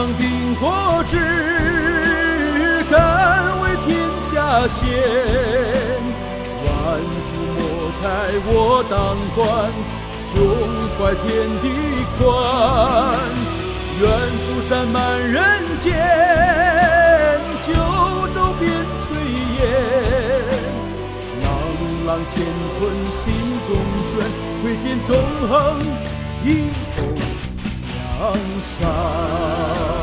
上定国志，敢为天下先。万夫莫开我当关，胸怀天地宽。愿扶山满人间，九州遍炊烟。朗朗乾坤心中悬，挥剑纵横以后江山。